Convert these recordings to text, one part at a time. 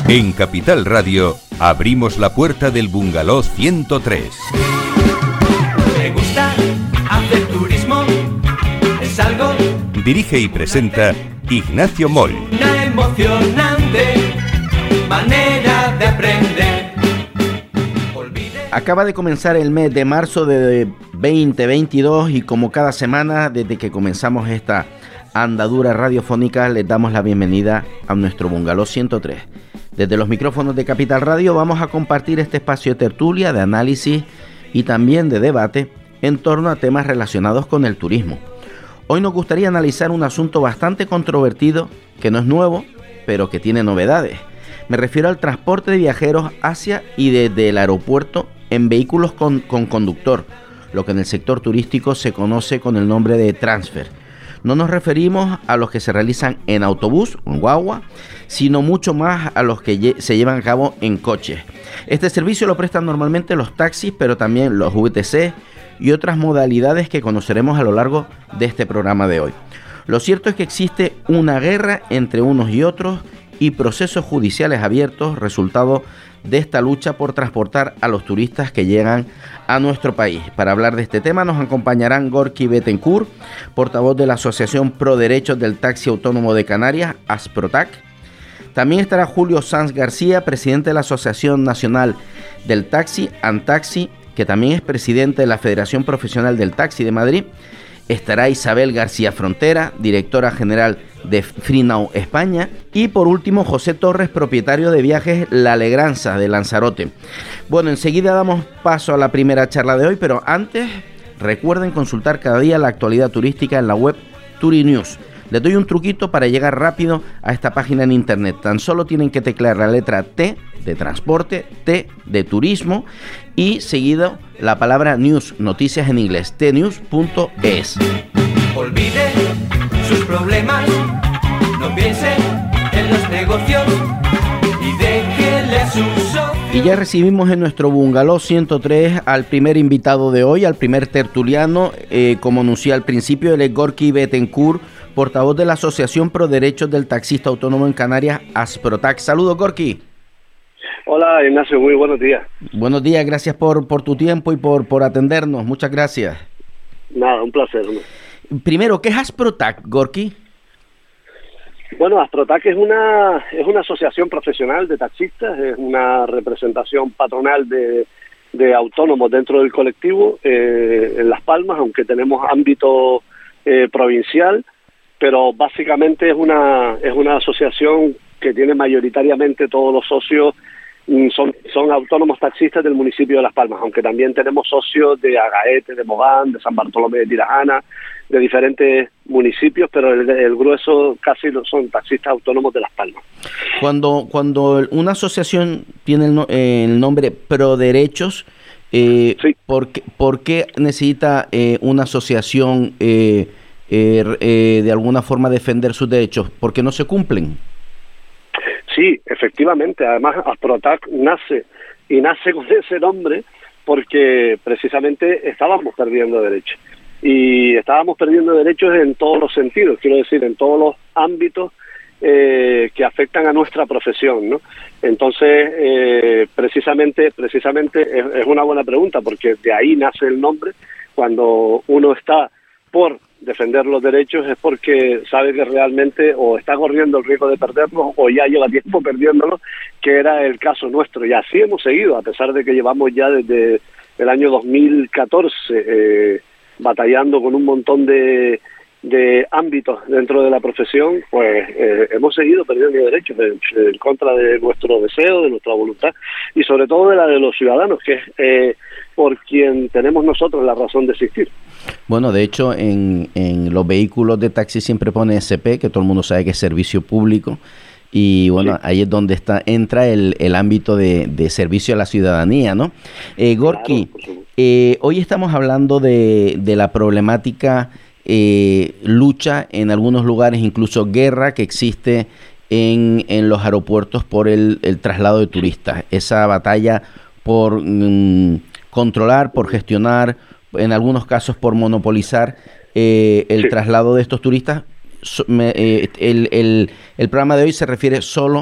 En Capital Radio abrimos la puerta del Bungalow 103. Me gusta hacer turismo, es algo. Dirige y presenta Ignacio Moll. Una emocionante manera de aprender. Acaba de comenzar el mes de marzo de 2022 y como cada semana desde que comenzamos esta andadura radiofónica les damos la bienvenida a nuestro Bungalow 103. Desde los micrófonos de Capital Radio vamos a compartir este espacio de tertulia, de análisis y también de debate en torno a temas relacionados con el turismo. Hoy nos gustaría analizar un asunto bastante controvertido que no es nuevo, pero que tiene novedades. Me refiero al transporte de viajeros hacia y desde el aeropuerto en vehículos con conductor, lo que en el sector turístico se conoce con el nombre de transfer. No nos referimos a los que se realizan en autobús o en guagua, sino mucho más a los que se llevan a cabo en coches. Este servicio lo prestan normalmente los taxis, pero también los VTC y otras modalidades que conoceremos a lo largo de este programa de hoy. Lo cierto es que existe una guerra entre unos y otros y procesos judiciales abiertos, resultado de esta lucha por transportar a los turistas que llegan a nuestro país. Para hablar de este tema nos acompañarán Gorky Bettencourt, portavoz de la Asociación Pro Derechos del Taxi Autónomo de Canarias, ASPROTAC. También estará Julio Sanz García, presidente de la Asociación Nacional del Taxi, ANTAXI, que también es presidente de la Federación Profesional del Taxi de Madrid. Estará Isabel García Frontera, directora general de Freenow España. Y por último, José Torres, propietario de viajes La Alegranza de Lanzarote. Bueno, enseguida damos paso a la primera charla de hoy, pero antes recuerden consultar cada día la actualidad turística en la web Turinews. Les doy un truquito para llegar rápido a esta página en internet. Tan solo tienen que teclear la letra T de transporte, T de turismo y seguido la palabra news, noticias en inglés, tnews.es. Olvide sus problemas, no piense en los negocios y déjele a sus socios. Y ya recibimos en nuestro Bungalow 103 al primer invitado de hoy, al primer tertuliano, como anuncié al principio, él es Gorky Bettencourt, portavoz de la Asociación Pro Derechos del Taxista Autónomo en Canarias, ASPROTAC. Saludos, Gorky. Hola, Ignacio, muy buenos días. Buenos días, gracias por tu tiempo y por atendernos. Muchas gracias. Nada, un placer, ¿no? Primero, ¿qué es ASPROTAC, Gorky? Bueno, ASPROTAC es una asociación profesional de taxistas, es una representación patronal de autónomos dentro del colectivo en Las Palmas, aunque tenemos ámbito provincial, pero básicamente es una asociación que tiene mayoritariamente todos los socios son autónomos taxistas del municipio de Las Palmas, aunque también tenemos socios de Agaete, de Mogán, de San Bartolomé de Tirajana, de diferentes municipios, pero el grueso casi son taxistas autónomos de Las Palmas. Cuando una asociación tiene el nombre Pro Derechos, sí. ¿por qué necesita una asociación de alguna forma defender sus derechos? ¿Por qué no se cumplen? Sí, efectivamente. Además, ASPROTAC nace con ese nombre porque precisamente estábamos perdiendo derechos. Y estábamos perdiendo derechos en todos los sentidos, quiero decir, en todos los ámbitos que afectan a nuestra profesión, ¿no? Entonces, precisamente es una buena pregunta, porque de ahí nace el nombre. Cuando uno está por defender los derechos es porque sabe que realmente o está corriendo el riesgo de perderlos o ya lleva tiempo perdiéndolos, que era el caso nuestro. Y así hemos seguido, a pesar de que llevamos ya desde el año 2014 batallando con un montón de ámbitos dentro de la profesión, pues hemos seguido perdiendo derechos en contra de nuestro deseo, de nuestra voluntad y sobre todo de la de los ciudadanos, que es por quien tenemos nosotros la razón de existir. Bueno, de hecho, en los vehículos de taxi siempre pone SP, que todo el mundo sabe que es servicio público, y bueno, sí. Ahí es donde entra el ámbito de servicio a la ciudadanía, ¿no? Gorky, claro, hoy estamos hablando de la problemática lucha en algunos lugares, incluso guerra que existe en los aeropuertos por el traslado de turistas. Esa batalla por controlar, por gestionar, en algunos casos por monopolizar el traslado de estos turistas. El programa de hoy se refiere solo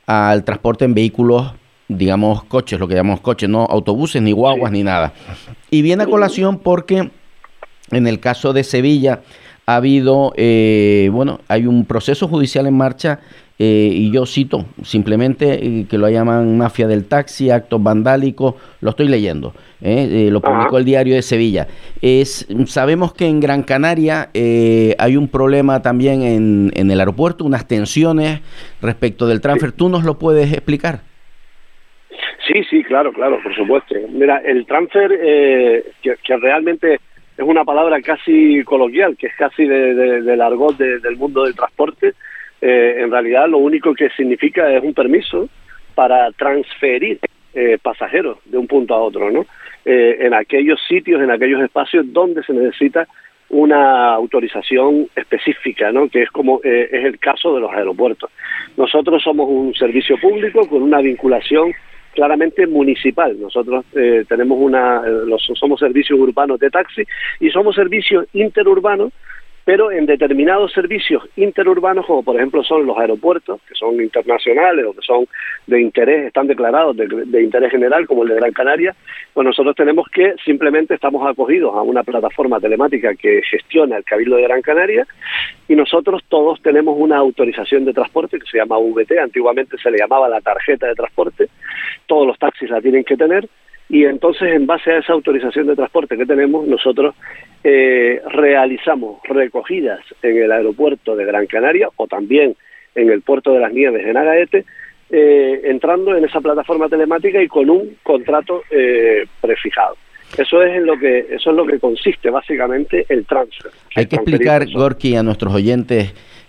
al transporte en vehículos, digamos, coches, lo que llamamos coches, no autobuses, ni guaguas, ni nada. Y viene a colación porque en el caso de Sevilla ha habido, hay un proceso judicial en marcha, y yo cito simplemente que lo llaman mafia del taxi, actos vandálicos, lo estoy leyendo, lo publicó el Diario de Sevilla. Sabemos que en Gran Canaria hay un problema también en el aeropuerto, unas tensiones respecto del transfer. ¿Tú nos lo puedes explicar? Sí, claro, por supuesto. Mira, el transfer, que realmente es una palabra casi coloquial, que es casi del argot del mundo del transporte, en realidad lo único que significa es un permiso para transferir pasajeros de un punto a otro, ¿no? En aquellos sitios, en aquellos espacios donde se necesita una autorización específica, ¿no? Que es como es el caso de los aeropuertos. Nosotros somos un servicio público con una vinculación claramente municipal. Nosotros somos servicios urbanos de taxi y somos servicios interurbanos, pero en determinados servicios interurbanos, como por ejemplo son los aeropuertos, que son internacionales o que son de interés, están declarados de interés general, como el de Gran Canaria, pues nosotros tenemos que, simplemente estamos acogidos a una plataforma telemática que gestiona el Cabildo de Gran Canaria, y nosotros todos tenemos una autorización de transporte que se llama VT, antiguamente se le llamaba la tarjeta de transporte, todos los taxis la tienen que tener, y entonces en base a esa autorización de transporte que tenemos, nosotros realizamos recogidas en el aeropuerto de Gran Canaria o también en el puerto de las Nieves en Agaete, entrando en esa plataforma telemática y con un contrato prefijado. Eso es lo que consiste básicamente el transfer. Hay que explicar, Gorky, a nuestros oyentes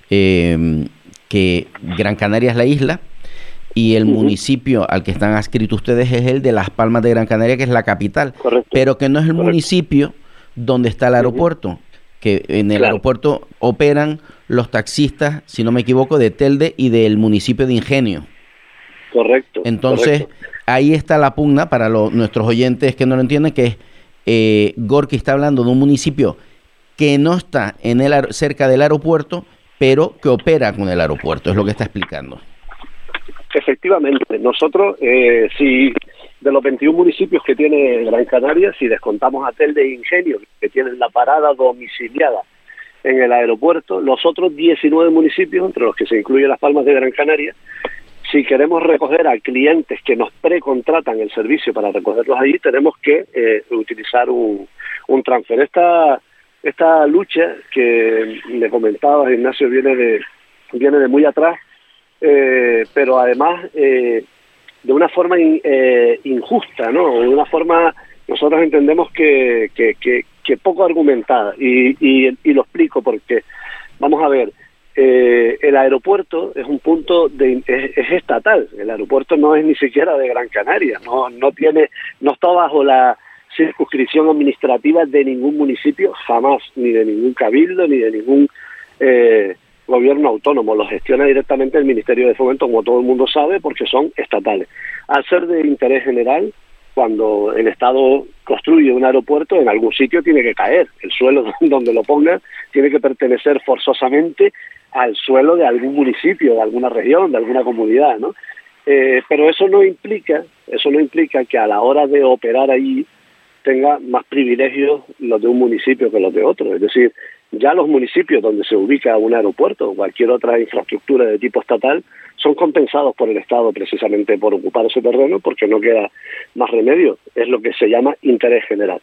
que Gran Canaria es la isla y el municipio al que están adscritos ustedes es el de Las Palmas de Gran Canaria, que es la capital. Correcto. Pero que no es el municipio donde está el aeropuerto, que en el aeropuerto operan los taxistas, si no me equivoco, de Telde y del municipio de Ingenio. Correcto. Entonces, ahí está la pugna para nuestros oyentes que no lo entienden, que es Gorky está hablando de un municipio que no está cerca del aeropuerto, pero que opera con el aeropuerto, es lo que está explicando. Efectivamente, nosotros, si de los 21 municipios que tiene Gran Canaria, si descontamos a Telde e Ingenio, que tienen la parada domiciliada en el aeropuerto, los otros 19 municipios, entre los que se incluye Las Palmas de Gran Canaria, si queremos recoger a clientes que nos precontratan el servicio para recogerlos allí, tenemos que utilizar un transfer. Esta lucha que le comentaba Ignacio viene de muy atrás, pero además de una forma injusta, ¿no? De una forma, nosotros entendemos que poco argumentada, y lo explico porque, vamos a ver, el aeropuerto es un punto es estatal. El aeropuerto no es ni siquiera de Gran Canaria, no está bajo la circunscripción administrativa de ningún municipio, jamás, ni de ningún cabildo, ni de ningún gobierno autónomo. Lo gestiona directamente el Ministerio de Fomento, como todo el mundo sabe, porque son estatales. Al ser de interés general, cuando el Estado construye un aeropuerto, en algún sitio tiene que caer. El suelo donde lo ponga tiene que pertenecer forzosamente al suelo de algún municipio, de alguna región, de alguna comunidad, ¿no? Pero eso no implica que a la hora de operar allí tenga más privilegios los de un municipio que los de otro. Es decir, ya los municipios donde se ubica un aeropuerto o cualquier otra infraestructura de tipo estatal son compensados por el Estado precisamente por ocupar ese terreno, porque no queda más remedio. Es lo que se llama interés general.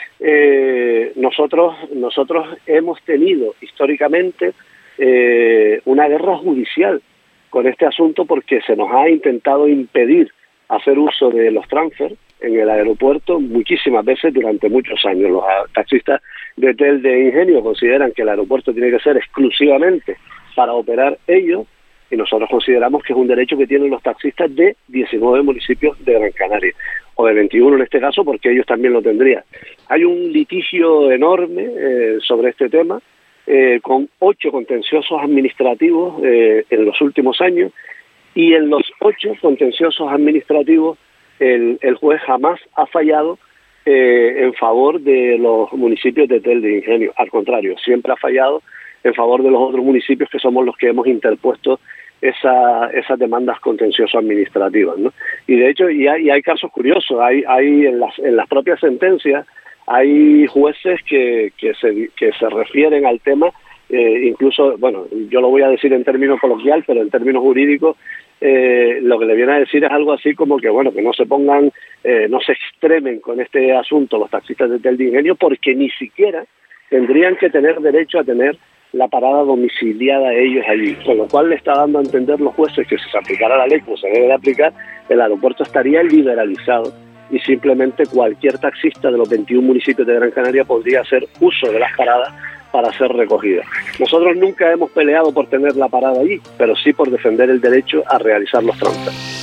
Nosotros hemos tenido históricamente una guerra judicial con este asunto, porque se nos ha intentado impedir hacer uso de los transfer en el aeropuerto muchísimas veces durante muchos años. Los taxistas de Telde e Ingenio consideran que el aeropuerto tiene que ser exclusivamente para operar ellos, y nosotros consideramos que es un derecho que tienen los taxistas de 19 municipios de Gran Canaria, o de 21 en este caso, porque ellos también lo tendrían. Hay un litigio enorme sobre este tema, con 8 contenciosos administrativos en los últimos años, y en los 8 contenciosos administrativos el juez jamás ha fallado en favor de los municipios de Telde e Ingenio. Al contrario, siempre ha fallado en favor de los otros municipios, que somos los que hemos interpuesto esas demandas contencioso-administrativas, ¿no? Y de hecho, y hay casos curiosos, hay en las propias sentencias, hay jueces que se refieren al tema, incluso, bueno, yo lo voy a decir en términos coloquial, pero en términos jurídicos, lo que le viene a decir es algo así como que, bueno, que no se pongan, no se extremen con este asunto los taxistas de Hotel de Ingenio, porque ni siquiera tendrían que tener derecho a tener la parada domiciliada a ellos allí, con lo cual le está dando a entender los jueces que si se aplicara la ley como se debe de aplicar, el aeropuerto estaría liberalizado y simplemente cualquier taxista de los 21 municipios de Gran Canaria podría hacer uso de las paradas para ser recogida. Nosotros nunca hemos peleado por tener la parada allí, pero sí por defender el derecho a realizar los transferes.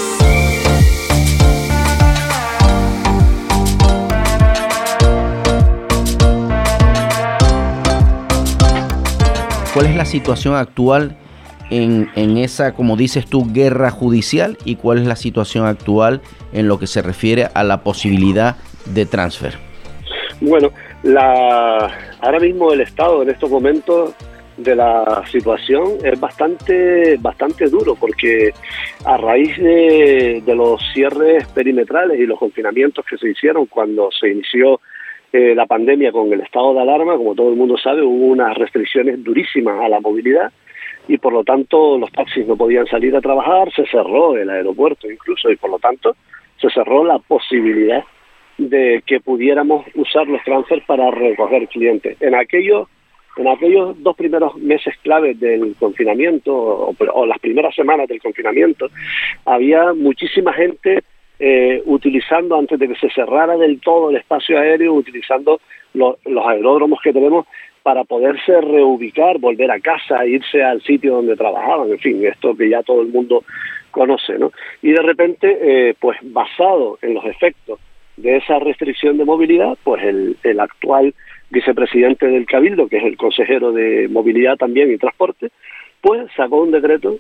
¿Cuál es la situación actual en esa, como dices tú, guerra judicial, y cuál es la situación actual en lo que se refiere a la posibilidad de transfer? Bueno, ahora mismo el estado en estos momentos de la situación es bastante duro, porque a raíz de los cierres perimetrales y los confinamientos que se hicieron cuando se inició la pandemia con el estado de alarma, como todo el mundo sabe, hubo unas restricciones durísimas a la movilidad y por lo tanto los taxis no podían salir a trabajar, se cerró el aeropuerto incluso y por lo tanto se cerró la posibilidad de que pudiéramos usar los transfers para recoger clientes. En aquellos 2 primeros meses claves del confinamiento o las primeras semanas del confinamiento, había muchísima gente utilizando, antes de que se cerrara del todo el espacio aéreo, utilizando los aeródromos que tenemos para poderse reubicar, volver a casa, irse al sitio donde trabajaban, en fin, esto que ya todo el mundo conoce, ¿no? Y de repente, pues basado en los efectos de esa restricción de movilidad, pues el actual vicepresidente del Cabildo, que es el consejero de Movilidad también y Transporte, pues sacó un decreto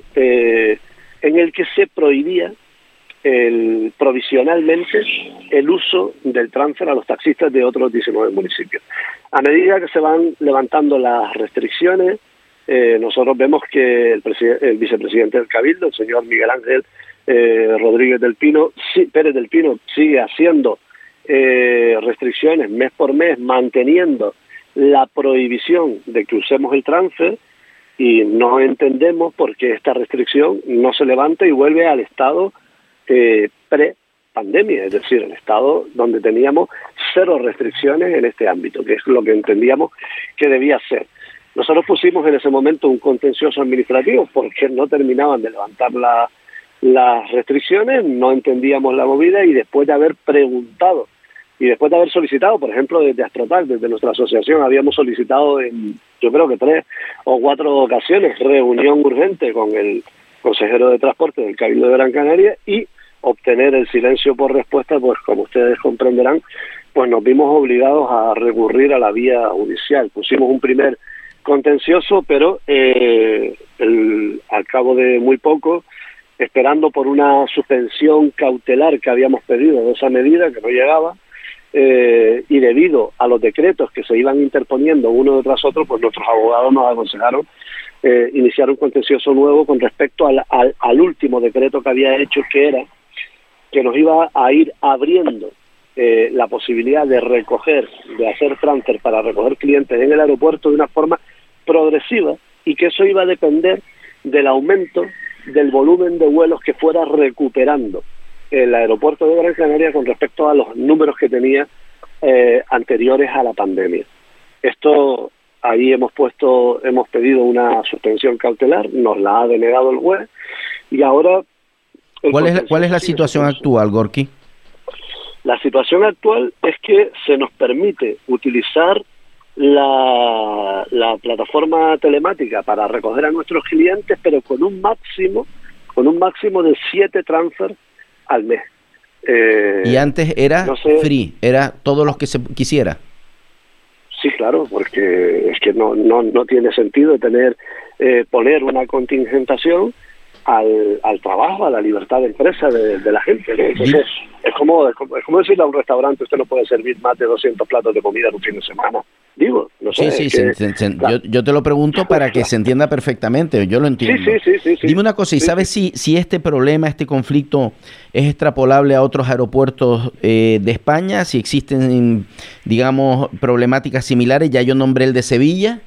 en el que se prohibía provisionalmente el uso del transfer a los taxistas de otros 19 municipios. A medida que se van levantando las restricciones, nosotros vemos que el vicepresidente del Cabildo, el señor Miguel Ángel Rodríguez Pérez del Pino, sigue haciendo restricciones mes por mes, manteniendo la prohibición de que usemos el transfer, y no entendemos por qué esta restricción no se levanta y vuelve al estado pre-pandemia, es decir, el estado donde teníamos 0 restricciones en este ámbito, que es lo que entendíamos que debía ser. Nosotros pusimos en ese momento un contencioso administrativo porque no terminaban de levantar las restricciones, no entendíamos la movida, y después de haber preguntado y después de haber solicitado, por ejemplo, desde Astrotal, desde nuestra asociación, habíamos solicitado en, yo creo que 3 o 4 ocasiones, reunión urgente con el consejero de Transporte del Cabildo de Gran Canaria, y obtener el silencio por respuesta, pues como ustedes comprenderán, pues nos vimos obligados a recurrir a la vía judicial. Pusimos un primer contencioso, pero al cabo de muy poco, esperando por una suspensión cautelar que habíamos pedido de esa medida, que no llegaba, y debido a los decretos que se iban interponiendo uno tras otro, pues nuestros abogados nos aconsejaron iniciar un contencioso nuevo con respecto al último decreto que había hecho, que era que nos iba a ir abriendo la posibilidad de hacer transfer para recoger clientes en el aeropuerto de una forma progresiva, y que eso iba a depender del aumento del volumen de vuelos que fuera recuperando el aeropuerto de Gran Canaria con respecto a los números que tenía anteriores a la pandemia. Esto, ahí hemos pedido una suspensión cautelar, nos la ha denegado el juez, y ahora... ¿Cuál es la situación actual, Gorky? La situación actual es que se nos permite utilizar la plataforma telemática para recoger a nuestros clientes, pero con un máximo de 7 transfers al mes. Y antes era free, era todos los que se quisiera. Sí, claro, porque es que no tiene sentido poner una contingentación al trabajo, a la libertad de empresa de la gente, ¿no? Entonces, es como decirle a un restaurante: usted no puede servir más de 200 platos de comida en un fin de semana. Digo, no sé. Claro. Yo te lo pregunto para que se entienda perfectamente, yo lo entiendo. Sí. Dime una cosa, ¿y sabes si este problema, este conflicto es extrapolable a otros aeropuertos de España? Si existen, digamos, problemáticas similares. Ya yo nombré el de Sevilla.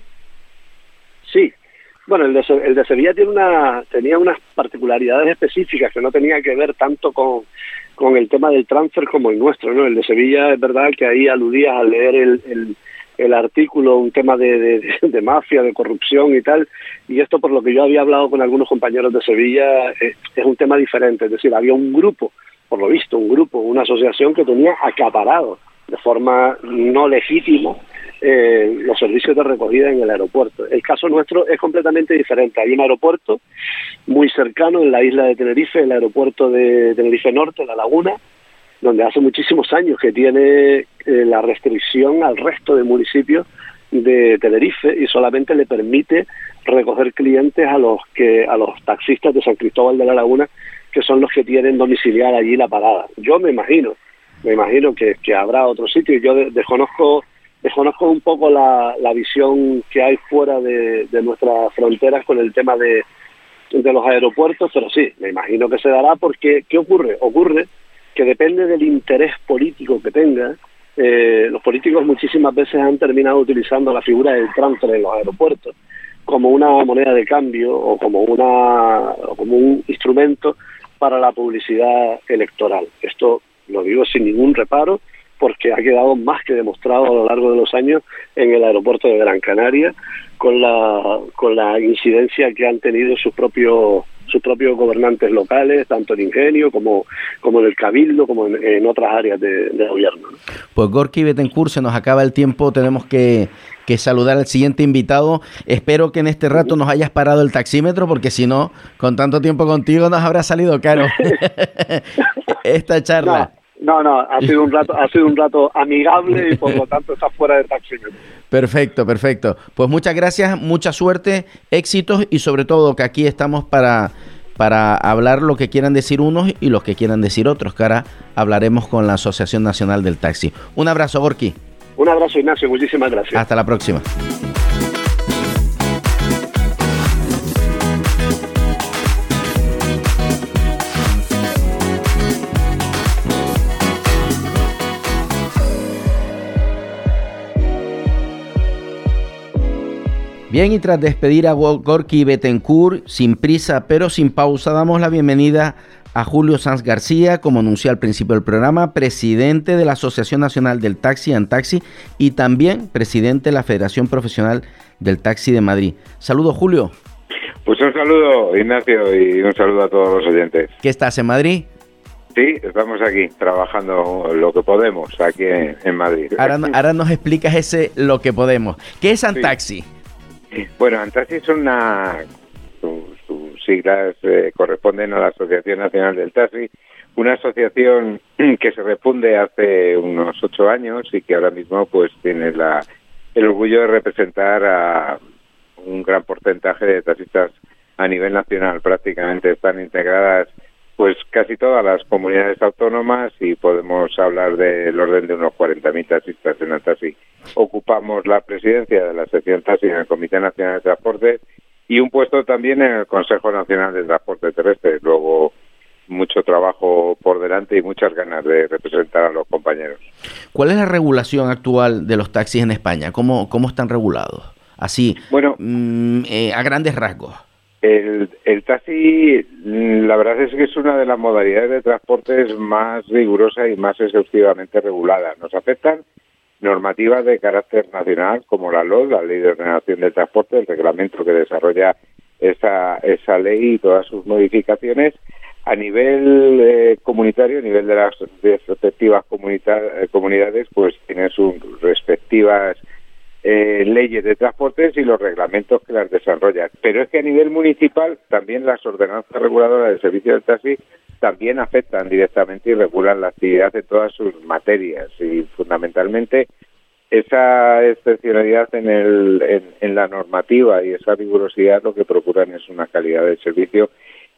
Sí. Bueno, el de Sevilla tenía unas particularidades específicas que no tenía que ver tanto con el tema del transfer como el nuestro, ¿no? El de Sevilla, es verdad que ahí aludías al leer el artículo, un tema de mafia, de corrupción y tal, y esto, por lo que yo había hablado con algunos compañeros de Sevilla, es un tema diferente. Es decir, había un grupo, por lo visto, una asociación que tenía acaparado de forma no legítima los servicios de recogida en el aeropuerto. El caso nuestro es completamente diferente. Hay un aeropuerto muy cercano en la isla de Tenerife, el aeropuerto de Tenerife Norte, La Laguna, donde hace muchísimos años que tiene la restricción al resto de municipios de Tenerife y solamente le permite recoger clientes a los taxistas de San Cristóbal de La Laguna, que son los que tienen domiciliar allí la parada. Yo me imagino que habrá otro sitio. Yo desconozco un poco la visión que hay fuera de nuestras fronteras con el tema de los aeropuertos, pero sí, me imagino que se dará porque, ¿qué ocurre? Ocurre que depende del interés político que tenga. Los políticos muchísimas veces han terminado utilizando la figura del transfer en los aeropuertos como una moneda de cambio o como un instrumento para la publicidad electoral. Esto lo digo sin ningún reparo, porque ha quedado más que demostrado a lo largo de los años en el aeropuerto de Gran Canaria, con la incidencia que han tenido sus propios gobernantes locales, tanto en Ingenio como en el Cabildo, como en otras áreas de gobierno, ¿no? Pues Gorky Bettencourt, se nos acaba el tiempo, tenemos que saludar al siguiente invitado. Espero que en este rato nos hayas parado el taxímetro, porque si no, con tanto tiempo contigo nos habrá salido caro esta charla. No, ha sido un rato amigable y por lo tanto está fuera de taxímetro. Perfecto. Pues muchas gracias, mucha suerte, éxitos y sobre todo que aquí estamos para hablar lo que quieran decir unos y los que quieran decir otros, que ahora hablaremos con la Asociación Nacional del Taxi. Un abrazo, Gorky. Un abrazo, Ignacio, muchísimas gracias. Hasta la próxima. Bien, y tras despedir a Gorky Bettencourt, sin prisa pero sin pausa, damos la bienvenida a Julio Sanz García, como anuncié al principio del programa, presidente de la Asociación Nacional del Taxi, ANTAXI, y también presidente de la Federación Profesional del Taxi de Madrid. Saludos, Julio. Pues un saludo, Ignacio, y un saludo a todos los oyentes. ¿Qué estás, en Madrid? Sí, estamos aquí, trabajando lo que podemos, aquí en Madrid. Ahora nos explicas lo que podemos. ¿Qué es ANTAXI? Sí. Bueno, ANTAXI es sus siglas corresponden a la Asociación Nacional del Taxi, una asociación que se refunde hace unos 8 años y que ahora mismo pues tiene el orgullo de representar a un gran porcentaje de taxistas a nivel nacional. Prácticamente están integradas pues casi todas las comunidades autónomas y podemos hablar del orden de unos 40.000 taxistas en el taxi. Ocupamos la presidencia de la sección taxi en el Comité Nacional de Transporte y un puesto también en el Consejo Nacional de Transporte Terrestre. Luego, mucho trabajo por delante y muchas ganas de representar a los compañeros. ¿Cuál es la regulación actual de los taxis en España? ¿Cómo están regulados? Así, bueno, a grandes rasgos. El taxi, la verdad es que es una de las modalidades de transportes más rigurosa y más exhaustivamente regulada. Nos afectan normativas de carácter nacional, como la LOT, la Ley de Ordenación del Transporte, el reglamento que desarrolla esa ley y todas sus modificaciones. A nivel comunitario, a nivel de las respectivas comunidades, pues tienen sus respectivas leyes de transportes y los reglamentos que las desarrollan. Pero es que a nivel municipal también las ordenanzas reguladoras del servicio del taxi también afectan directamente y regulan la actividad en todas sus materias, y fundamentalmente esa excepcionalidad en la normativa y esa rigurosidad lo que procuran es una calidad del servicio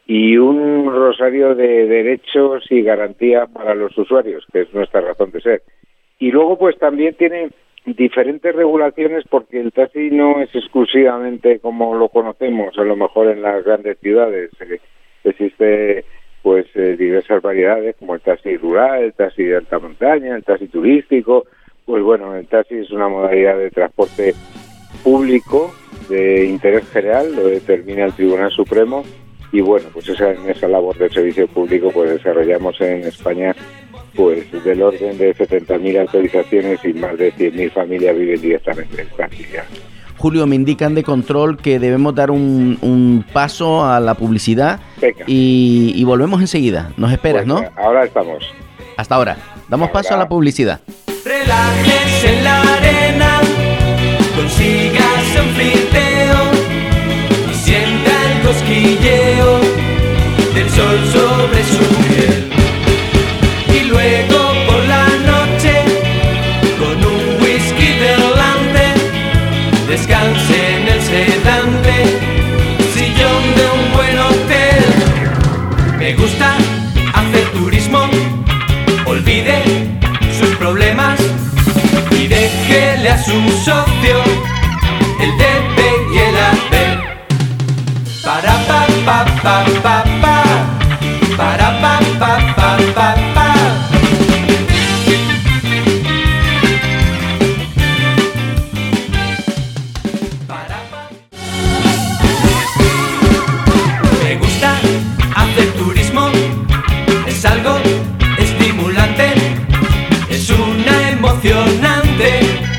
y un rosario de derechos y garantías para los usuarios, que es nuestra razón de ser. Y luego pues también tiene diferentes regulaciones, porque el taxi no es exclusivamente como lo conocemos, a lo mejor en las grandes ciudades. Existe pues diversas variedades, como el taxi rural, el taxi de alta montaña, el taxi turístico. Pues bueno, el taxi es una modalidad de transporte público de interés general, lo determina el Tribunal Supremo, y bueno, pues esa labor de servicio público pues desarrollamos en España pues del orden de 70.000 autorizaciones, y más de 100.000 familias viven directamente en esta actividad. Julio, me indican de control que debemos dar un paso a la publicidad y volvemos enseguida. Nos esperas, pues, ¿no? Ahora estamos. Hasta ahora. Damos paso a la publicidad. Relájese en la arena, consígase un flirteo y sienta el cosquilleo del sol sobre su piel. Y luego por la noche, con un whisky delante, descanse en el sedante sillón de un buen hotel. Me gusta hacer turismo, olvide sus problemas y déjele a su socio el DP y el AP. Para pa pa pa pa pa, para pa pa pa pa pa. Me gusta hacer turismo, es algo estimulante, es una emocionante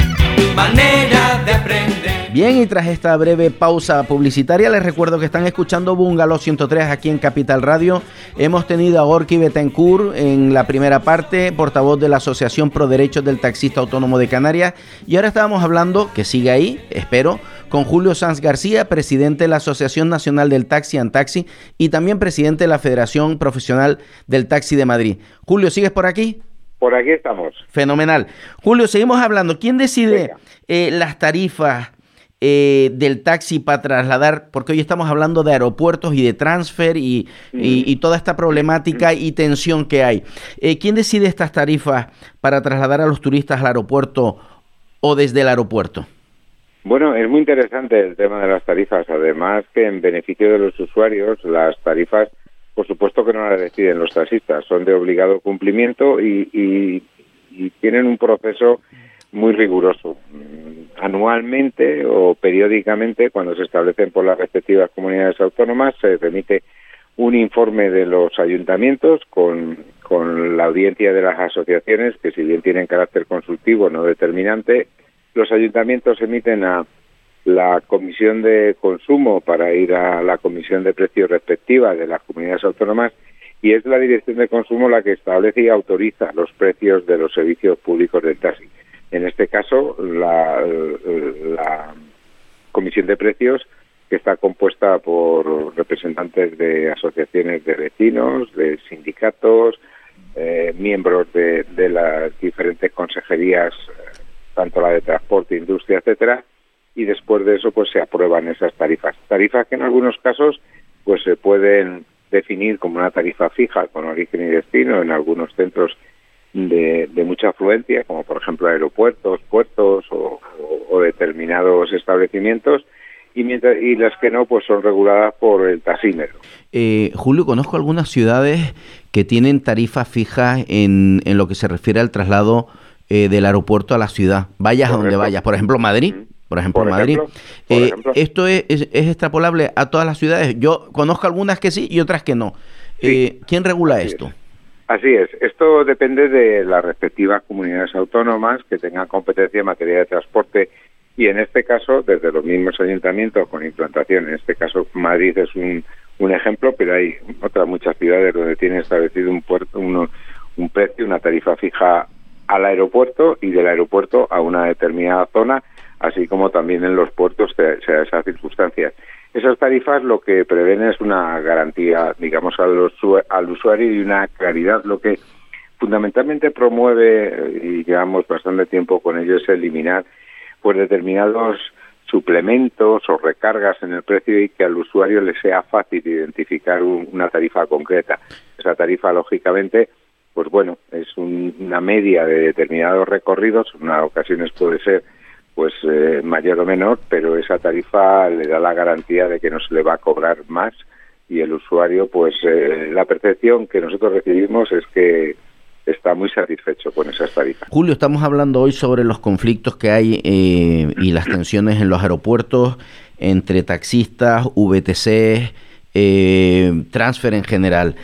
manera de aprender. Bien, y tras esta breve pausa publicitaria, les recuerdo que están escuchando Bungalow 103 aquí en Capital Radio. Hemos tenido a Gorky Betancourt en la primera parte, portavoz de la Asociación Pro Derechos del Taxista Autónomo de Canarias, y ahora estábamos hablando, que sigue ahí, espero, con Julio Sanz García, presidente de la Asociación Nacional del Taxi Antaxi y también presidente de la Federación Profesional del Taxi de Madrid. Julio, ¿sigues por aquí? Por aquí estamos. Fenomenal. Julio, seguimos hablando. ¿Quién decide las tarifas del taxi para trasladar? Porque hoy estamos hablando de aeropuertos y de transfer y toda esta problemática y tensión que hay. ¿Quién decide estas tarifas para trasladar a los turistas al aeropuerto o desde el aeropuerto? Bueno, es muy interesante el tema de las tarifas. Además que en beneficio de los usuarios, las tarifas, por supuesto que no las deciden los taxistas, son de obligado cumplimiento y tienen un proceso muy riguroso. Anualmente o periódicamente, cuando se establecen por las respectivas comunidades autónomas, se remite un informe de los ayuntamientos con la audiencia de las asociaciones, que si bien tienen carácter consultivo, no determinante. Los ayuntamientos emiten a la comisión de consumo para ir a la comisión de precios respectiva de las comunidades autónomas, y es la Dirección de Consumo la que establece y autoriza los precios de los servicios públicos del taxi. En este caso, la comisión de precios, que está compuesta por representantes de asociaciones de vecinos, de sindicatos, miembros de las diferentes consejerías, tanto la de transporte, industria, etcétera, y después de eso pues se aprueban esas tarifas. Tarifas que en algunos casos pues se pueden definir como una tarifa fija con origen y destino en algunos centros de mucha afluencia, como por ejemplo aeropuertos, puertos o determinados establecimientos, y las que no pues son reguladas por el taxímetro. Julio, conozco algunas ciudades que tienen tarifas fijas en lo que se refiere al traslado del aeropuerto a la ciudad, vayas a donde vayas, por ejemplo Madrid. Por ejemplo, Madrid. ¿Esto es extrapolable a todas las ciudades? Yo conozco algunas que sí y otras que no. Sí. ¿Quién regula esto? Así es. Esto depende de las respectivas comunidades autónomas que tengan competencia en materia de transporte, y en este caso, desde los mismos ayuntamientos con implantación. En este caso, Madrid es un ejemplo, pero hay otras muchas ciudades donde tienen establecido un precio, una tarifa fija al aeropuerto y del aeropuerto a una determinada zona, así como también en los puertos se da esas circunstancias. Esas tarifas lo que prevén es una garantía, digamos, al usuario y una claridad. Lo que fundamentalmente promueve, y llevamos bastante tiempo con ello, es eliminar pues determinados suplementos o recargas en el precio y que al usuario le sea fácil identificar una tarifa concreta. Esa tarifa, lógicamente, pues bueno, es una media de determinados recorridos, en unas ocasiones puede ser pues mayor o menor, pero esa tarifa le da la garantía de que no se le va a cobrar más y el usuario, pues la percepción que nosotros recibimos es que está muy satisfecho con esas tarifas. Julio, estamos hablando hoy sobre los conflictos que hay y las tensiones en los aeropuertos entre taxistas, VTC, transfer en general.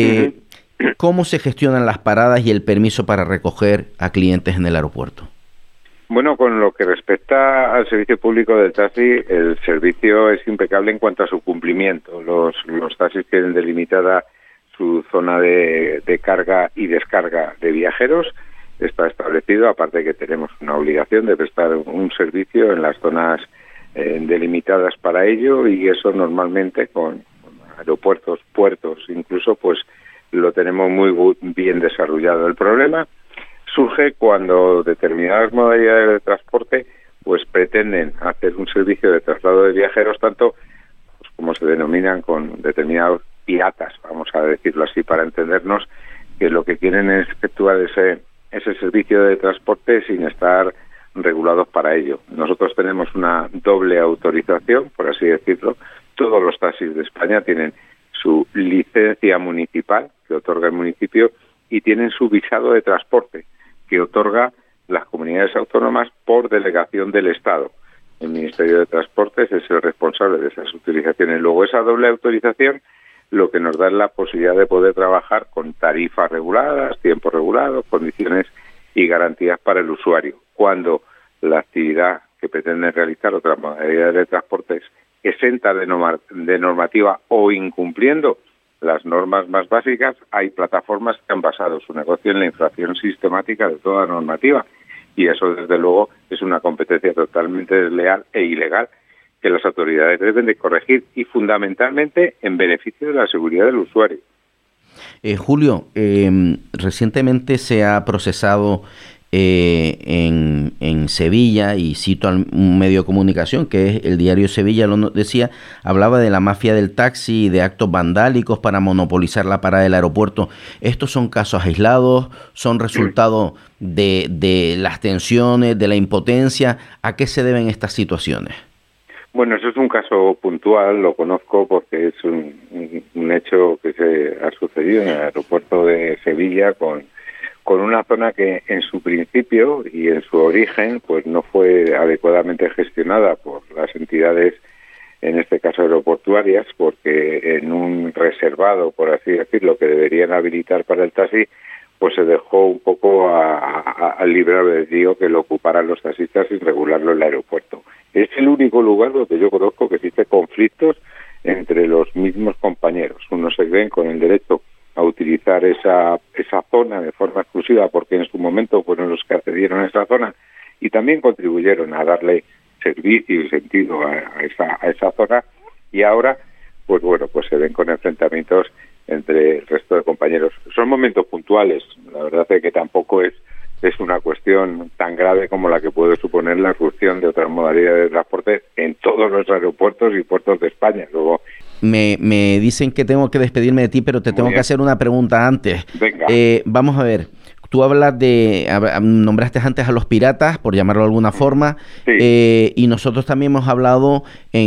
¿Cómo se gestionan las paradas y el permiso para recoger a clientes en el aeropuerto? Bueno, con lo que respecta al servicio público del taxi, el servicio es impecable en cuanto a su cumplimiento. Los taxis tienen delimitada su zona de carga y descarga de viajeros, está establecido, aparte de que tenemos una obligación de prestar un servicio en las zonas delimitadas para ello, y eso normalmente con aeropuertos, puertos, incluso, pues lo tenemos muy bien desarrollado. El problema surge cuando determinadas modalidades de transporte pues pretenden hacer un servicio de traslado de viajeros, tanto pues, como se denominan con determinados piratas, vamos a decirlo así para entendernos, que lo que quieren es efectuar ese servicio de transporte sin estar regulados para ello. Nosotros tenemos una doble autorización, por así decirlo. Todos los taxis de España tienen su licencia municipal que otorga el municipio y tienen su visado de transporte que otorga las comunidades autónomas por delegación del Estado. El Ministerio de Transportes es el responsable de esas utilizaciones. Luego, esa doble autorización lo que nos da es la posibilidad de poder trabajar con tarifas reguladas, tiempos regulados, condiciones y garantías para el usuario. Cuando la actividad que pretende realizar otras modalidades de transporte es exenta de normativa o incumpliendo las normas más básicas, hay plataformas que han basado su negocio en la infracción sistemática de toda normativa, y eso desde luego es una competencia totalmente desleal e ilegal que las autoridades deben de corregir, y fundamentalmente en beneficio de la seguridad del usuario. Julio, recientemente se ha procesado en Sevilla, y cito a un medio de comunicación que es el diario Sevilla, lo decía, hablaba de la mafia del taxi y de actos vandálicos para monopolizar la parada del aeropuerto. ¿Estos son casos aislados? ¿Son resultado de las tensiones, de la impotencia? ¿A qué se deben estas situaciones? Bueno, eso es un caso puntual, lo conozco porque es un hecho que se ha sucedido en el aeropuerto de Sevilla con una zona que en su principio y en su origen pues no fue adecuadamente gestionada por las entidades, en este caso aeroportuarias, porque en un reservado, por así decirlo, que deberían habilitar para el taxi, pues se dejó un poco al libre albedrío que lo ocuparan los taxistas sin regularlo en el aeropuerto. Es el único lugar donde yo conozco que existe conflictos entre los mismos compañeros. Unos se creen con el derecho a utilizar esa zona de forma exclusiva porque en su momento fueron los que accedieron a esa zona y también contribuyeron a darle servicio y sentido a esa zona, y ahora pues bueno, pues se ven con enfrentamientos entre el resto de compañeros. Son momentos puntuales, la verdad es que tampoco es una cuestión tan grave como la que puede suponer la irrupción de otras modalidades de transporte en todos los aeropuertos y puertos de España. Luego me dicen que tengo que despedirme de ti, pero te tengo que hacer una pregunta antes. Venga. Vamos a ver, tú nombraste antes a los piratas, por llamarlo de alguna forma, sí. Y nosotros también hemos hablado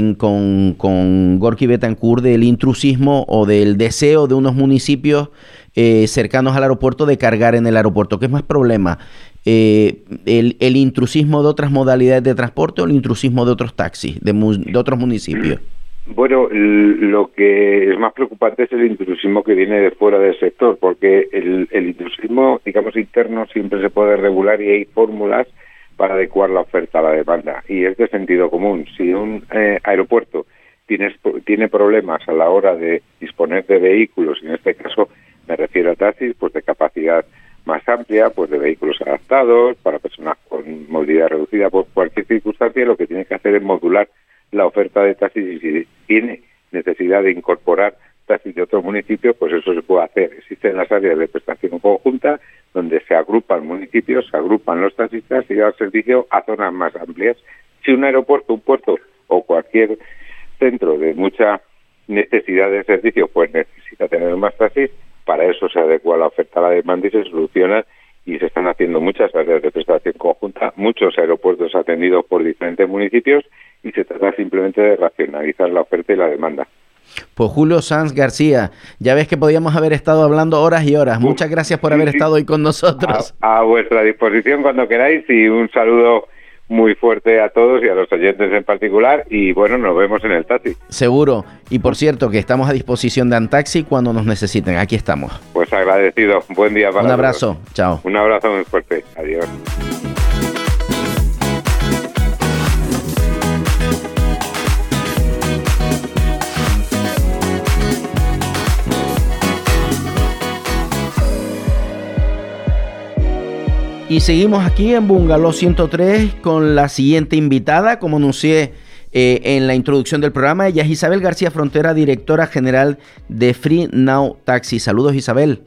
con Gorky Betancourt del intrusismo o del deseo de unos municipios cercanos al aeropuerto de cargar en el aeropuerto. ¿Qué es más problema? ¿El intrusismo de otras modalidades de transporte o el intrusismo de otros taxis, de otros municipios? Bueno, lo que es más preocupante es el intrusismo que viene de fuera del sector, porque el intrusismo, digamos, interno siempre se puede regular y hay fórmulas para adecuar la oferta a la demanda, y es de sentido común. Si un aeropuerto tiene problemas a la hora de disponer de vehículos, en este caso me refiero a taxis, pues de capacidad más amplia, pues de vehículos adaptados para personas con movilidad reducida, por cualquier circunstancia, lo que tiene que hacer es modular la oferta de taxis, y si tiene necesidad de incorporar taxis de otros municipios, pues eso se puede hacer. Existen las áreas de prestación conjunta donde se agrupan municipios, se agrupan los taxistas y dan servicio a zonas más amplias Si un aeropuerto, un puerto o cualquier centro de mucha necesidad de servicio, pues necesita tener más taxis, para eso se adecua la oferta a la demanda y se soluciona, y se están haciendo muchas áreas de prestación conjunta, muchos aeropuertos atendidos por diferentes municipios, y se trata simplemente de racionalizar la oferta y la demanda. Pues Julio Sanz García, ya ves que podíamos haber estado hablando horas y horas. Muchas gracias por haber estado hoy con nosotros. A vuestra disposición cuando queráis, y un saludo muy fuerte a todos y a los oyentes en particular, y bueno, nos vemos en el taxi. Seguro, y por cierto que estamos a disposición de Antaxi cuando nos necesiten, aquí estamos. Pues agradecido, buen día para todos. Un abrazo, chao. Un abrazo muy fuerte, adiós. Y seguimos aquí en Bungalow 103 con la siguiente invitada, como anuncié en la introducción del programa. Ella es Isabel García Frontera, directora general de Free Now Taxi. Saludos, Isabel.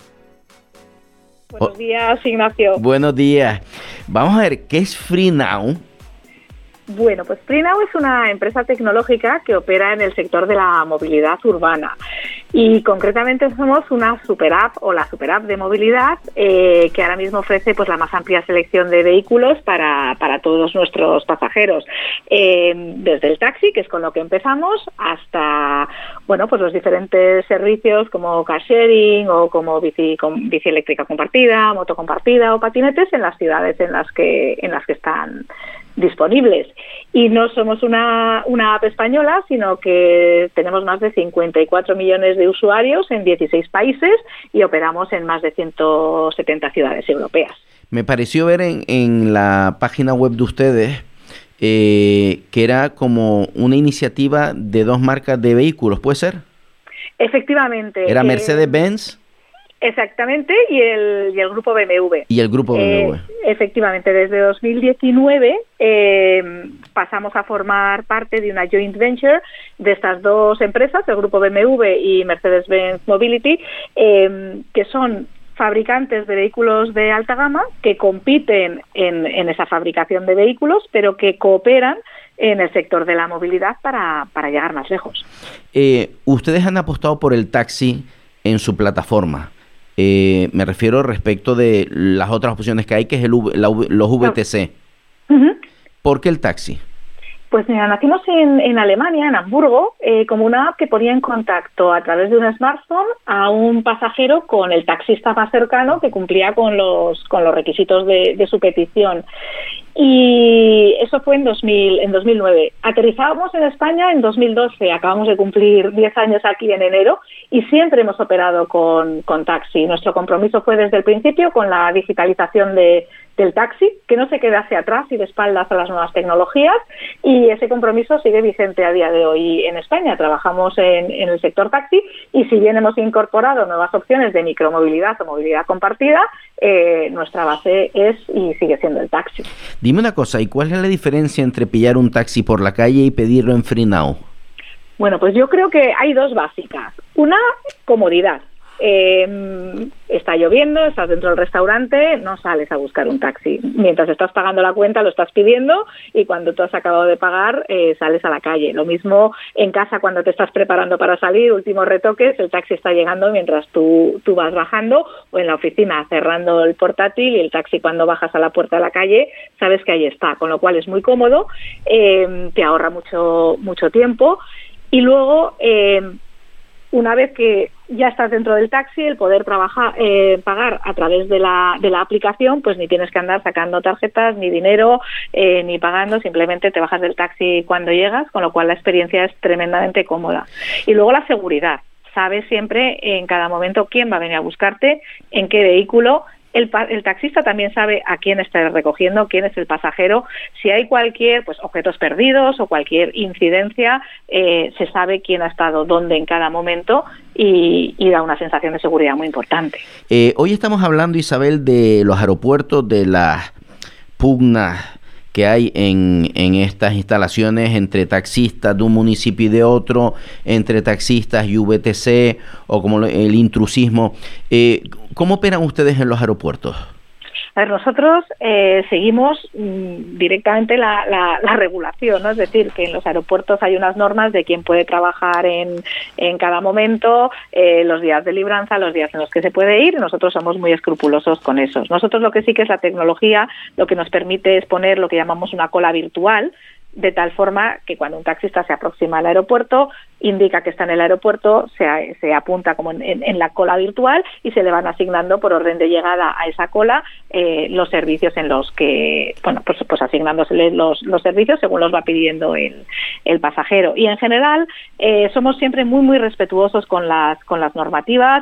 Buenos días, Ignacio. Buenos días. Vamos a ver, ¿qué es Free Now? Bueno, pues Free Now es una empresa tecnológica que opera en el sector de la movilidad urbana, y concretamente somos una super app, o la super app de movilidad, que ahora mismo ofrece pues la más amplia selección de vehículos para todos nuestros pasajeros, desde el taxi, que es con lo que empezamos, hasta bueno, pues los diferentes servicios como car sharing o como bici eléctrica compartida, moto compartida o patinetes en las ciudades en las que están disponibles. Y no somos una app española, sino que tenemos más de 54 millones de usuarios en 16 países y operamos en más de 170 ciudades europeas. Me pareció ver en la página web de ustedes que era como una iniciativa de dos marcas de vehículos, ¿puede ser? Efectivamente. ¿Era Mercedes-Benz? Exactamente, y el grupo BMW. Y el grupo BMW. Efectivamente, desde 2019 pasamos a formar parte de una joint venture de estas dos empresas, el grupo BMW y Mercedes-Benz Mobility, que son fabricantes de vehículos de alta gama que compiten en esa fabricación de vehículos, pero que cooperan en el sector de la movilidad para llegar más lejos. Ustedes han apostado por el taxi en su plataforma. Me refiero respecto de las otras opciones que hay, que es los VTC. Uh-huh. ¿Por qué el taxi? Pues mira, nacimos en Alemania, en Hamburgo, como una app que ponía en contacto a través de un smartphone a un pasajero con el taxista más cercano que cumplía con los requisitos de su petición. Y eso fue en 2009. Aterrizábamos en España en 2012, acabamos de cumplir 10 años aquí en enero, y siempre hemos operado con taxi. Nuestro compromiso fue desde el principio con la digitalización del taxi, que no se quede hacia atrás y de espaldas a las nuevas tecnologías, y ese compromiso sigue vigente a día de hoy en España. Trabajamos en el sector taxi, y si bien hemos incorporado nuevas opciones de micromovilidad o movilidad compartida, nuestra base es y sigue siendo el taxi. Dime una cosa, ¿y cuál es la diferencia entre pillar un taxi por la calle y pedirlo en Free Now? Bueno, pues yo creo que hay dos básicas. Una, comodidad. Está lloviendo, estás dentro del restaurante, no sales a buscar un taxi. Mientras estás pagando la cuenta lo estás pidiendo, y cuando tú has acabado de pagar sales a la calle. Lo mismo en casa, cuando te estás preparando para salir, últimos retoques, el taxi está llegando mientras tú vas bajando, o en la oficina cerrando el portátil, y el taxi cuando bajas a la puerta de la calle sabes que ahí está, con lo cual es muy cómodo, te ahorra mucho tiempo. Y luego una vez que ya estás dentro del taxi, el poder pagar a través de la aplicación, pues ni tienes que andar sacando tarjetas, ni dinero, ni pagando, simplemente te bajas del taxi cuando llegas, con lo cual la experiencia es tremendamente cómoda. Y luego la seguridad. Sabes siempre en cada momento quién va a venir a buscarte, en qué vehículo. El taxista también sabe a quién está recogiendo, quién es el pasajero. Si hay cualquier objetos perdidos o cualquier incidencia, se sabe quién ha estado dónde en cada momento, y da una sensación de seguridad muy importante. Hoy estamos hablando, Isabel, de los aeropuertos, de las pugnas que hay en estas instalaciones entre taxistas de un municipio y de otro, entre taxistas y VTC, o como el intrusismo. ¿Cómo operan ustedes en los aeropuertos? A ver, nosotros seguimos directamente la regulación, ¿no? Es decir, que en los aeropuertos hay unas normas de quién puede trabajar en cada momento, los días de libranza, los días en los que se puede ir, y nosotros somos muy escrupulosos con esos. Nosotros lo que sí que es la tecnología, lo que nos permite es poner lo que llamamos una cola virtual, de tal forma que cuando un taxista se aproxima al aeropuerto, indica que está en el aeropuerto, se apunta como en la cola virtual y se le van asignando por orden de llegada a esa cola los servicios en los que, bueno, pues asignándose los servicios según los va pidiendo el pasajero. Y en general somos siempre muy, muy respetuosos con las normativas.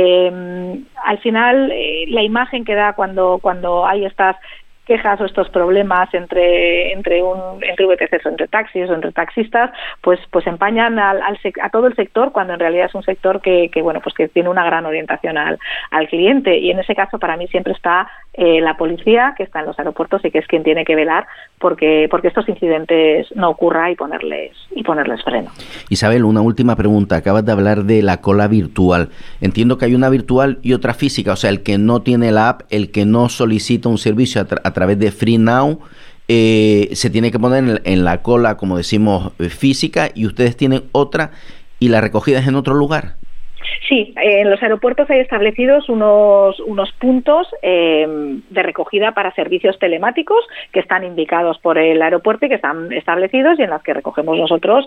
Al final, la imagen que da cuando hay estas quejas o estos problemas entre VTCs o entre taxis o entre taxistas, pues empañan a todo el sector, cuando en realidad es un sector que bueno, pues que tiene una gran orientación al cliente. Y en ese caso para mí siempre está la policía, que está en los aeropuertos y que es quien tiene que velar porque estos incidentes no ocurran y ponerles freno. Isabel, una última pregunta. Acabas de hablar de la cola virtual. Entiendo que hay una virtual y otra física, o sea, el que no tiene la app, el que no solicita un servicio a través de FreeNow, se tiene que poner en la cola, como decimos, física, y ustedes tienen otra y la recogida es en otro lugar. Sí, en los aeropuertos hay establecidos unos puntos de recogida para servicios telemáticos que están indicados por el aeropuerto y que están establecidos y en las que recogemos nosotros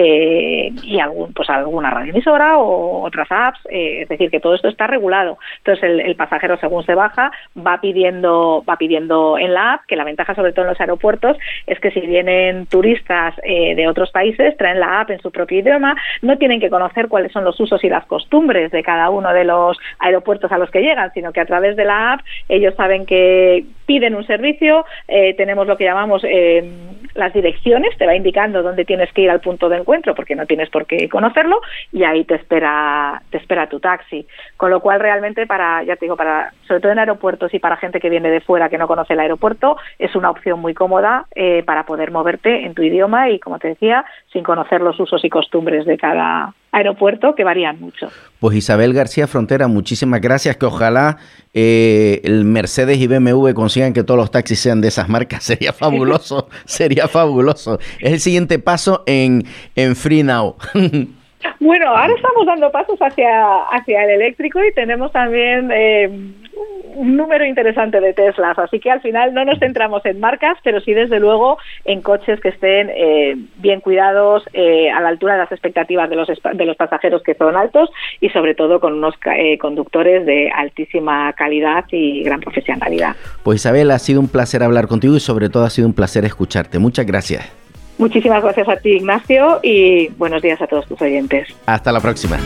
y alguna radioemisora o otras apps, es decir, que todo esto está regulado. Entonces el pasajero, según se baja, va pidiendo en la app, que la ventaja sobre todo en los aeropuertos es que si vienen turistas de otros países, traen la app en su propio idioma, no tienen que conocer cuáles son los usos y las costumbres de cada uno de los aeropuertos a los que llegan, sino que a través de la app ellos saben que piden un servicio, tenemos lo que llamamos las direcciones, te va indicando dónde tienes que ir al punto de encuentro porque no tienes por qué conocerlo y ahí te espera tu taxi. Con lo cual realmente sobre todo en aeropuertos y para gente que viene de fuera que no conoce el aeropuerto, es una opción muy cómoda para poder moverte en tu idioma y, como te decía, sin conocer los usos y costumbres de cada aeropuerto, que varían mucho. Pues Isabel García Frontera, muchísimas gracias, que ojalá el Mercedes y BMW consigan que todos los taxis sean de esas marcas. Sería fabuloso, sería fabuloso. Es el siguiente paso en FreeNow. Bueno, ahora estamos dando pasos hacia el eléctrico y tenemos también un número interesante de Teslas, así que al final no nos centramos en marcas, pero sí desde luego en coches que estén bien cuidados, a la altura de las expectativas de los pasajeros, que son altos, y sobre todo con unos conductores de altísima calidad y gran profesionalidad. Pues Isabel, ha sido un placer hablar contigo y sobre todo ha sido un placer escucharte. Muchas gracias. Muchísimas gracias a ti, Ignacio, y buenos días a todos tus oyentes. Hasta la próxima.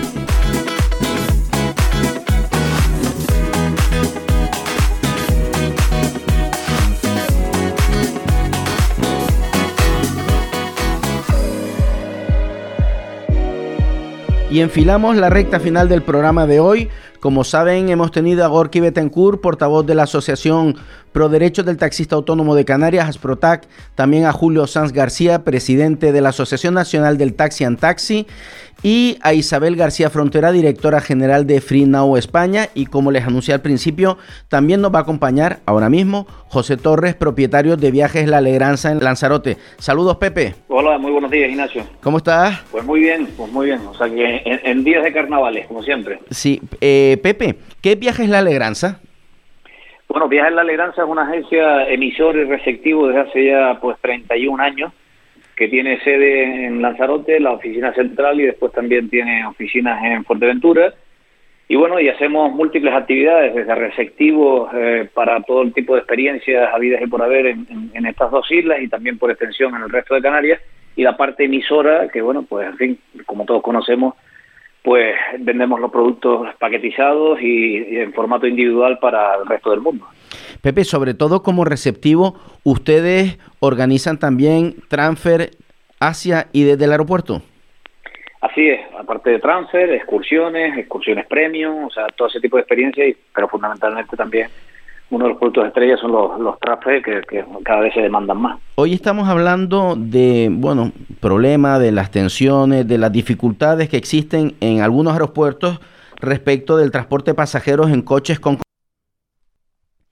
Y enfilamos la recta final del programa de hoy. Como saben, hemos tenido a Gorky Betancourt, portavoz de la Asociación Pro Derechos del Taxista Autónomo de Canarias, ASPROTAC, también a Julio Sanz García, presidente de la Asociación Nacional del Taxi and Taxi, y a Isabel García Frontera, directora general de FreeNow España. Y como les anuncié al principio, también nos va a acompañar ahora mismo José Torres, propietario de Viajes La Alegranza en Lanzarote. Saludos, Pepe. Hola, muy buenos días, Ignacio. ¿Cómo estás? Pues muy bien. O sea que en días de carnavales, como siempre. Sí, Pepe, ¿qué es Viajes La Alegranza? Bueno, Viajes La Alegranza es una agencia emisor y receptivo desde hace ya 31 años, que tiene sede en Lanzarote, la oficina central, y después también tiene oficinas en Fuerteventura. Y bueno, y hacemos múltiples actividades, desde receptivos para todo el tipo de experiencias habidas y por haber en estas dos islas y también por extensión en el resto de Canarias, y la parte emisora, que bueno, pues en fin, como todos conocemos, pues vendemos los productos paquetizados y en formato individual para el resto del mundo. Pepe, sobre todo como receptivo, ¿ustedes organizan también transfer hacia y desde el aeropuerto? Así es, aparte de transfer, excursiones premium, o sea, todo ese tipo de experiencias, pero fundamentalmente también uno de los productos estrella son los transfer que cada vez se demandan más. Hoy estamos hablando de, problemas, de las tensiones, de las dificultades que existen en algunos aeropuertos respecto del transporte de pasajeros en coches con...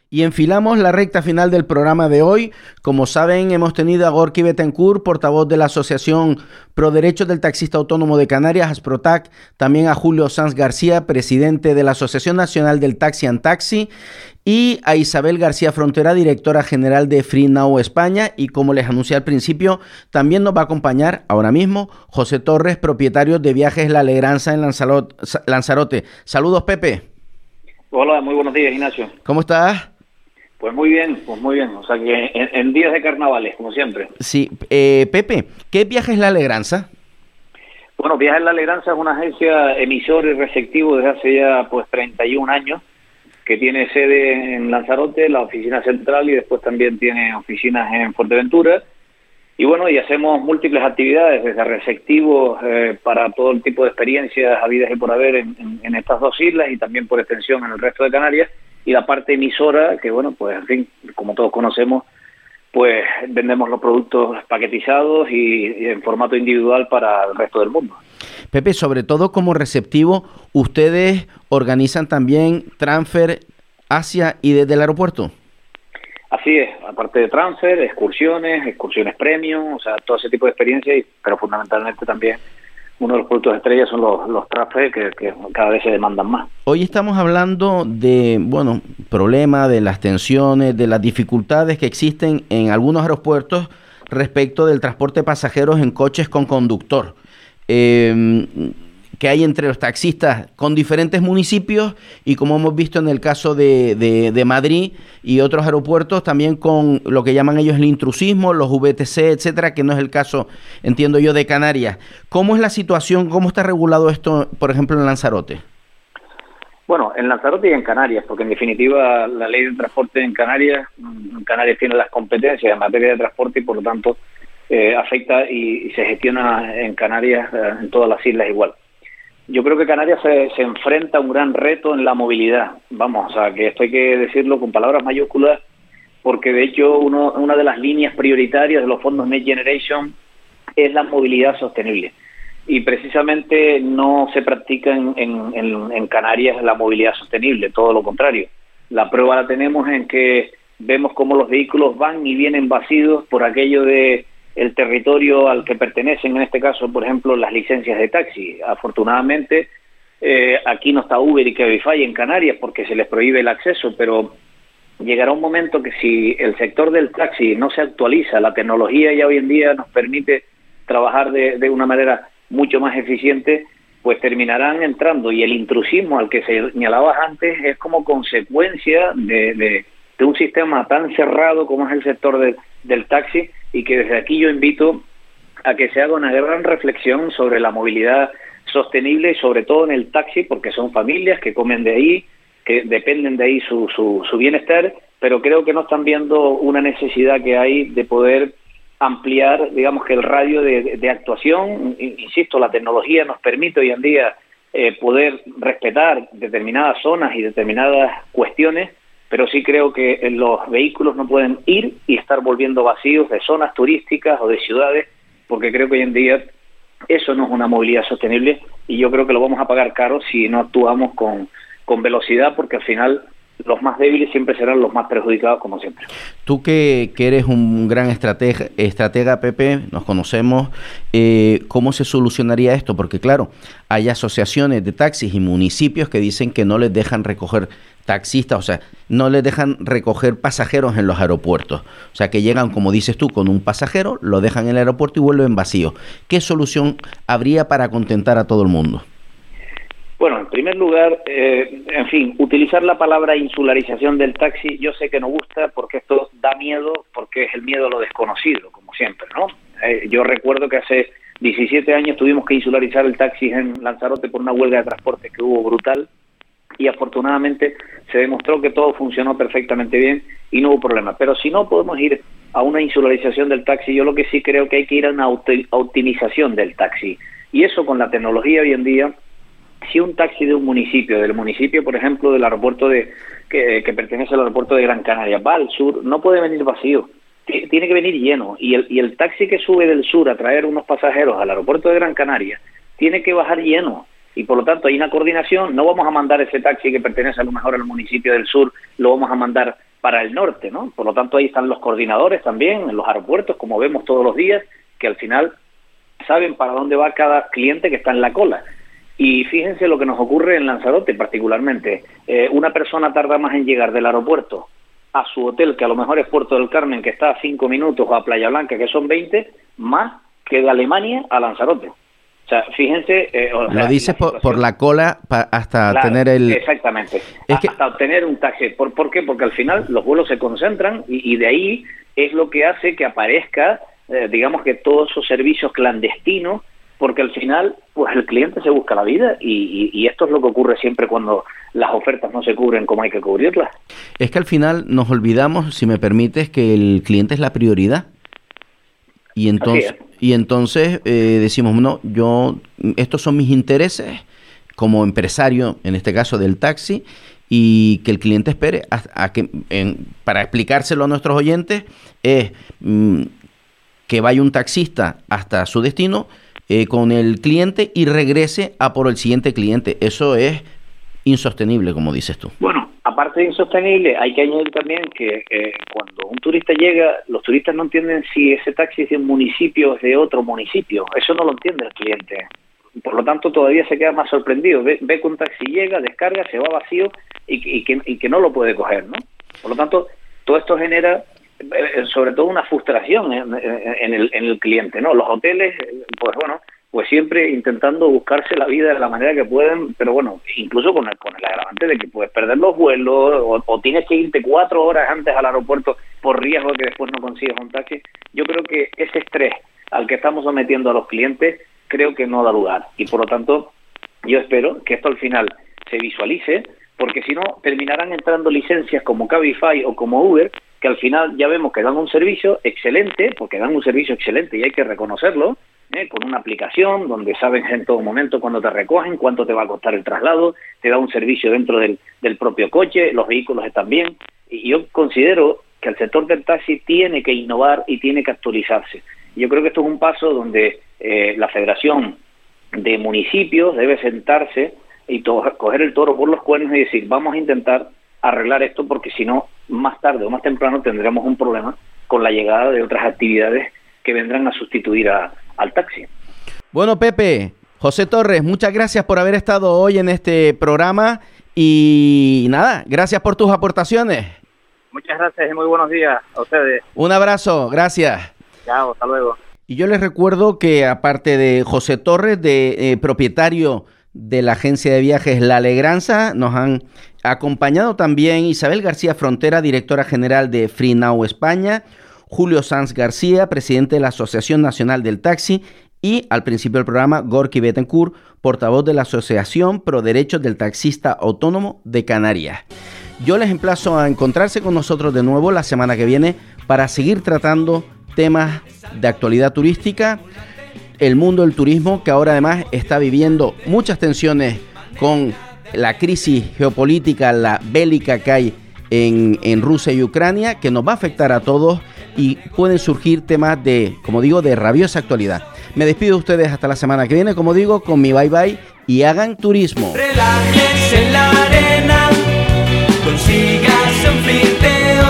Y enfilamos la recta final del programa de hoy. Como saben, hemos tenido a Gorky Betancourt, portavoz de la Asociación Pro Derechos del Taxista Autónomo de Canarias, ASPROTAC, también a Julio Sanz García, presidente de la Asociación Nacional del Taxi and Taxi, y a Isabel García Frontera, directora general de Free Now España. Y como les anuncié al principio, también nos va a acompañar ahora mismo José Torres, propietario de Viajes La Alegranza en Lanzarote. Saludos, Pepe. Hola, muy buenos días, Ignacio. ¿Cómo estás? Pues muy bien. O sea que en días de carnavales, como siempre. Sí, Pepe, ¿qué es Viajes La Alegranza? Bueno, Viajes La Alegranza es una agencia emisor y receptivo desde hace ya 31 años, que tiene sede en Lanzarote, la oficina central, y después también tiene oficinas en Fuerteventura. Y bueno, y hacemos múltiples actividades, desde receptivos para todo el tipo de experiencias habidas y por haber en estas dos islas, y también por extensión en el resto de Canarias. Y la parte emisora, que bueno, pues en fin, como todos conocemos, pues vendemos los productos paquetizados y en formato individual para el resto del mundo. Pepe, sobre todo como receptivo, ¿ustedes organizan también transfer hacia y desde el aeropuerto? Así es, aparte de transfer, excursiones premium, o sea, todo ese tipo de experiencias, pero fundamentalmente también uno de los productos estrellas son los transfer que cada vez se demandan más. Hoy estamos hablando de, bueno, problemas, de las tensiones, de las dificultades que existen en algunos aeropuertos respecto del transporte de pasajeros en coches con conductor, que hay entre los taxistas con diferentes municipios, y como hemos visto en el caso de Madrid y otros aeropuertos, también con lo que llaman ellos el intrusismo, los VTC, etcétera, que no es el caso, entiendo yo, de Canarias. ¿Cómo es la situación? ¿Cómo está regulado esto, por ejemplo, en Lanzarote? Bueno, en Lanzarote y en Canarias, porque en definitiva la ley de transporte en Canarias tiene las competencias en materia de transporte, y por lo tanto afecta y se gestiona en Canarias, en todas las islas igual. Yo creo que Canarias se enfrenta a un gran reto en la movilidad. Vamos, o sea, que esto hay que decirlo con palabras mayúsculas, porque de hecho una de las líneas prioritarias de los fondos Next Generation es la movilidad sostenible. Y precisamente no se practica en Canarias la movilidad sostenible, todo lo contrario. La prueba la tenemos en que vemos cómo los vehículos van y vienen vacíos por aquello de el territorio al que pertenecen, en este caso, por ejemplo, las licencias de taxi. Afortunadamente, aquí no está Uber y Cabify en Canarias porque se les prohíbe el acceso, pero llegará un momento que si el sector del taxi no se actualiza, la tecnología ya hoy en día nos permite trabajar de una manera mucho más eficiente, pues terminarán entrando, y el intrusismo al que señalabas antes es como consecuencia de un sistema tan cerrado como es el sector del taxi, y que desde aquí yo invito a que se haga una gran reflexión sobre la movilidad sostenible, y sobre todo en el taxi, porque son familias que comen de ahí, que dependen de ahí su bienestar, pero creo que no están viendo una necesidad que hay de poder ampliar, digamos, que el radio de actuación. Insisto, la tecnología nos permite hoy en día poder respetar determinadas zonas y determinadas cuestiones, pero sí creo que los vehículos no pueden ir y estar volviendo vacíos de zonas turísticas o de ciudades, porque creo que hoy en día eso no es una movilidad sostenible, y yo creo que lo vamos a pagar caro si no actuamos con velocidad, porque al final los más débiles siempre serán los más perjudicados, como siempre. Tú que eres un gran estratega, Pepe, nos conocemos, ¿cómo se solucionaría esto? Porque claro, hay asociaciones de taxis y municipios que dicen que no les dejan recoger taxistas, o sea, no les dejan recoger pasajeros en los aeropuertos. O sea, que llegan, como dices tú, con un pasajero, lo dejan en el aeropuerto y vuelven vacío. ¿Qué solución habría para contentar a todo el mundo? Bueno, en primer lugar, en fin, utilizar la palabra insularización del taxi, yo sé que no gusta porque esto da miedo, porque es el miedo a lo desconocido, como siempre, ¿no? Yo recuerdo que hace 17 años tuvimos que insularizar el taxi en Lanzarote por una huelga de transporte que hubo brutal, y afortunadamente se demostró que todo funcionó perfectamente bien y no hubo problema. Pero si no podemos ir a una insularización del taxi, yo lo que sí creo que hay que ir a una optimización del taxi. Y eso con la tecnología hoy en día, si un taxi de un municipio, del municipio, por ejemplo, del aeropuerto que pertenece al aeropuerto de Gran Canaria, va al sur, no puede venir vacío, tiene que venir lleno. Y el taxi que sube del sur a traer unos pasajeros al aeropuerto de Gran Canaria tiene que bajar lleno. Y por lo tanto hay una coordinación. No vamos a mandar ese taxi que pertenece a lo mejor al municipio del sur, lo vamos a mandar para el norte, ¿no? Por lo tanto, ahí están los coordinadores también en los aeropuertos, como vemos todos los días, que al final saben para dónde va cada cliente que está en la cola. Y fíjense lo que nos ocurre en Lanzarote particularmente. Una persona tarda más en llegar del aeropuerto a su hotel, que a lo mejor es Puerto del Carmen, que está a 5 minutos, o a Playa Blanca, que son 20, más que de Alemania a Lanzarote. O sea, fíjense... lo dices por la cola hasta claro, tener el... Exactamente, hasta obtener un taxi. ¿Por qué? Porque al final los vuelos se concentran y de ahí es lo que hace que aparezca, digamos que todos esos servicios clandestinos, porque al final pues el cliente se busca la vida y esto es lo que ocurre siempre cuando las ofertas no se cubren como hay que cubrirlas. Es que al final nos olvidamos, si me permites, que el cliente es la prioridad. Y entonces decimos, no, estos son mis intereses como empresario, en este caso del taxi, y que el cliente espere para explicárselo a nuestros oyentes, es que vaya un taxista hasta su destino con el cliente y regrese a por el siguiente cliente. Eso es insostenible, como dices tú. Bueno, aparte de insostenible, hay que añadir también que cuando un turista llega, los turistas no entienden si ese taxi es de un municipio o es de otro municipio. Eso no lo entiende el cliente. Por lo tanto, todavía se queda más sorprendido. Ve que un taxi llega, descarga, se va vacío y que no lo puede coger, ¿no? Por lo tanto, todo esto genera sobre todo una frustración en el cliente, ¿no? Los hoteles, pues siempre intentando buscarse la vida de la manera que pueden, pero bueno, incluso con el agravante de que puedes perder los vuelos o tienes que irte 4 horas antes al aeropuerto por riesgo de que después no consigas un taxi. Yo creo que ese estrés al que estamos sometiendo a los clientes creo que no da lugar y por lo tanto yo espero que esto al final se visualice, porque si no terminarán entrando licencias como Cabify o como Uber, que al final ya vemos que dan un servicio excelente, porque dan un servicio excelente y hay que reconocerlo, con una aplicación donde sabes en todo momento cuándo te recogen, cuánto te va a costar el traslado, te da un servicio dentro del propio coche, los vehículos están bien, y yo considero que el sector del taxi tiene que innovar y tiene que actualizarse. Yo creo que esto es un paso donde la Federación de Municipios debe sentarse y coger el toro por los cuernos y decir, vamos a intentar arreglar esto, porque si no, más tarde o más temprano tendremos un problema con la llegada de otras actividades que vendrán a sustituir al taxi. Bueno, Pepe, José Torres, muchas gracias por haber estado hoy en este programa y nada, gracias por tus aportaciones. Muchas gracias y muy buenos días a ustedes. Un abrazo, gracias. Chao, hasta luego. Y yo les recuerdo que aparte de José Torres, propietario de la agencia de viajes La Alegranza, nos han acompañado también Isabel García Frontera, directora general de Free Now España, Julio Sanz García, presidente de la Asociación Nacional del Taxi, y al principio del programa, Gorky Betancourt, portavoz de la Asociación Pro Derechos del Taxista Autónomo de Canarias. Yo les emplazo a encontrarse con nosotros de nuevo la semana que viene para seguir tratando temas de actualidad turística, el mundo del turismo, que ahora además está viviendo muchas tensiones con la crisis geopolítica, la bélica que hay en Rusia y Ucrania, que nos va a afectar a todos y pueden surgir temas de, como digo, de rabiosa actualidad. Me despido de ustedes hasta la semana que viene, como digo, con mi bye bye y hagan turismo. Relájense en la arena, consigas un flirteo.